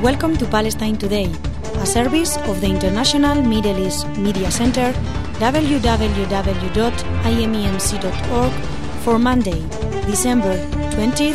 Welcome to Palestine Today, a service of the International Middle East Media Center, www.imemc.org, for Monday, December 20th,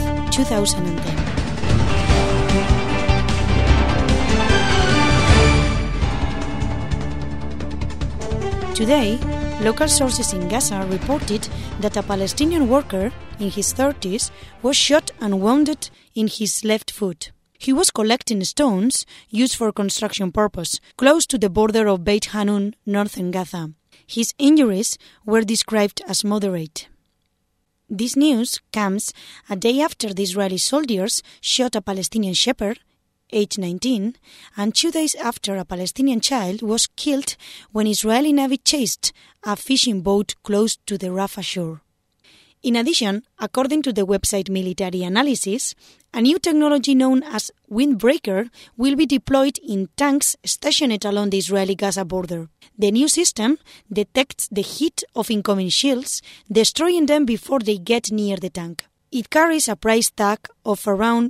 2010. Today, local sources in Gaza reported that a Palestinian worker in his 30s was shot and wounded in his left foot. He was collecting stones used for construction purpose, close to the border of Beit Hanun, northern Gaza. His injuries were described as moderate. This news comes a day after the Israeli soldiers shot a Palestinian shepherd, age 19, and 2 days after a Palestinian child was killed when Israeli Navy chased a fishing boat close to the Rafah shore. In addition, according to the website Military Analysis, a new technology known as Windbreaker will be deployed in tanks stationed along the Israeli-Gaza border. The new system detects the heat of incoming shields, destroying them before they get near the tank. It carries a price tag of around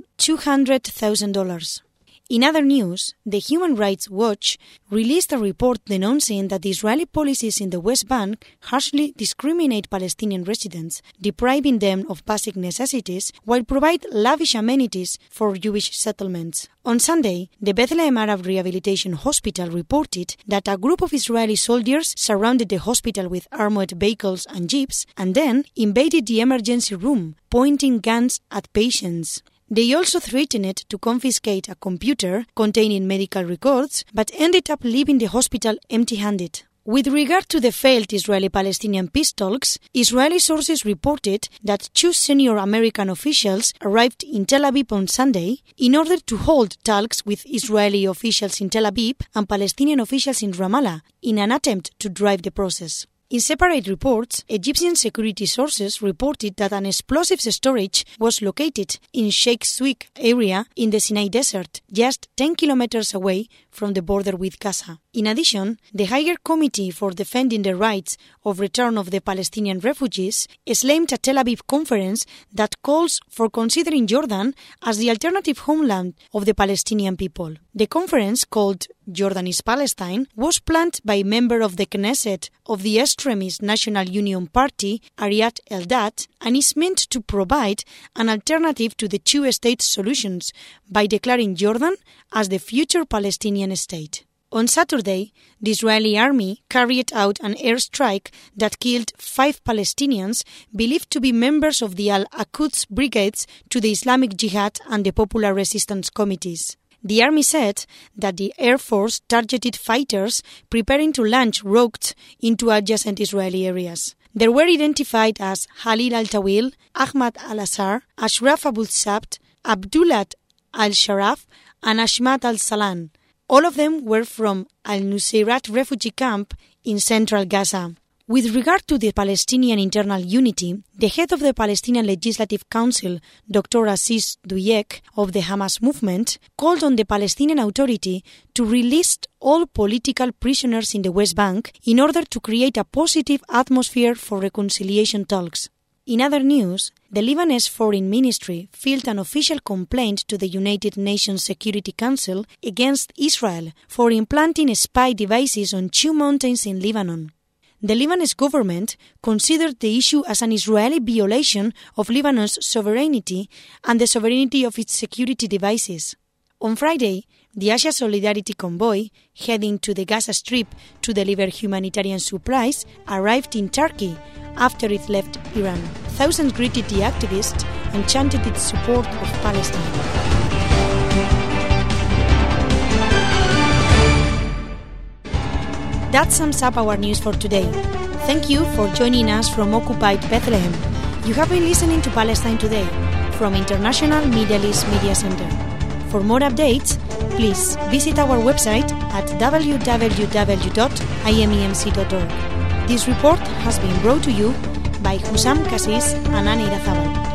$200,000. In other news, the Human Rights Watch released a report denouncing that the Israeli policies in the West Bank harshly discriminate Palestinian residents, depriving them of basic necessities while provide lavish amenities for Jewish settlements. On Sunday, the Bethlehem Arab Rehabilitation Hospital reported that a group of Israeli soldiers surrounded the hospital with armored vehicles and jeeps and then invaded the emergency room, pointing guns at patients. They also threatened to confiscate a computer containing medical records, but ended up leaving the hospital empty-handed. With regard to the failed Israeli-Palestinian peace talks, Israeli sources reported that 2 senior American officials arrived in Tel Aviv on Sunday in order to hold talks with Israeli officials in Tel Aviv and Palestinian officials in Ramallah in an attempt to drive the process. In separate reports, Egyptian security sources reported that an explosives storage was located in Sheikh Zweik area in the Sinai Desert, just 10 kilometers away from the border with Gaza. In addition, the Higher Committee for Defending the Rights of Return of the Palestinian Refugees slammed a Tel Aviv conference that calls for considering Jordan as the alternative homeland of the Palestinian people. The conference, called Jordan is Palestine, was planned by a member of the Knesset of the extremist National Union Party, Ariat Eldad, and is meant to provide an alternative to the two-state solutions by declaring Jordan as the future Palestinian state. On Saturday, the Israeli army carried out an airstrike that killed 5 Palestinians believed to be members of the Al-Quds brigades to the Islamic Jihad and the Popular Resistance Committees. The army said that the Air Force targeted fighters preparing to launch rockets into adjacent Israeli areas. They were identified as Halil al-Tawil, Ahmad al-Assar, Ashraf Abu-Sabt, Abdullah al-Sharaf, and Ashmat al-Salan. All of them were from Al-Nusayrat refugee camp in central Gaza. With regard to the Palestinian internal unity, the head of the Palestinian Legislative Council, Dr. Aziz Duyek of the Hamas movement, called on the Palestinian Authority to release all political prisoners in the West Bank in order to create a positive atmosphere for reconciliation talks. In other news, the Lebanese Foreign Ministry filed an official complaint to the United Nations Security Council against Israel for implanting spy devices on 2 mountains in Lebanon. The Lebanese government considered the issue as an Israeli violation of Lebanon's sovereignty and the sovereignty of its security devices. On Friday, the Asia Solidarity Convoy, heading to the Gaza Strip to deliver humanitarian supplies, arrived in Turkey after it left Iran. Thousands greeted the activists and chanted its support of Palestine. That sums up our news for today. Thank you for joining us from occupied Bethlehem. You have been listening to Palestine Today from International Middle East Media Center. For more updates, please visit our website at www.imemc.org. This report has been brought to you by Hussam Cassis and Anne Irazabal.